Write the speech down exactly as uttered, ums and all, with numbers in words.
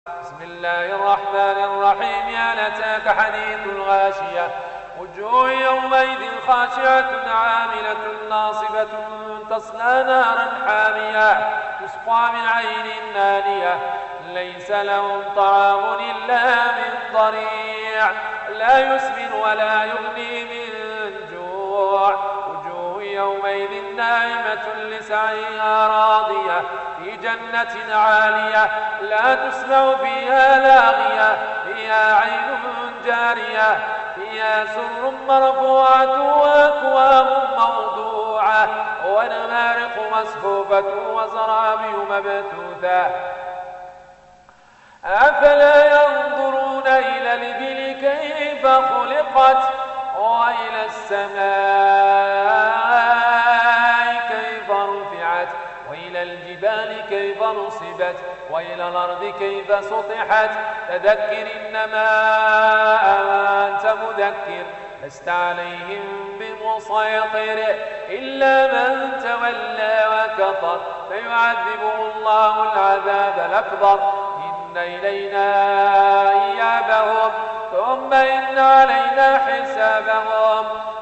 بسم الله الرحمن الرحيم. يا لتاك حديث الغاشية وجوه يومئذ خاشعة عاملة ناصبة تصلى نارا حامية تسقى من عين آنية ليس لهم طعام إلا من ضريع لا يسمن ولا يغني من جوع وجوه يومئذ ناعمة لسعيها راضية في جنة عالية لا تسمع فيها لاغية فيها عين جارية فيها سر مرفوعة وأكواب موضوعة ونمارق مصفوفة وزرابي مبثوثة أفلا ينظرون إلى الإبل كيف خلقت وإلى السماء كيف رفعت وإلى الجبال كيف نصبت وإلى الأرض كيف سطحت فذكر إنما أنت مذكر لست عليهم بمسيطر إلا من تولى وكفر فيعذبه الله العذاب الأكبر إن إلينا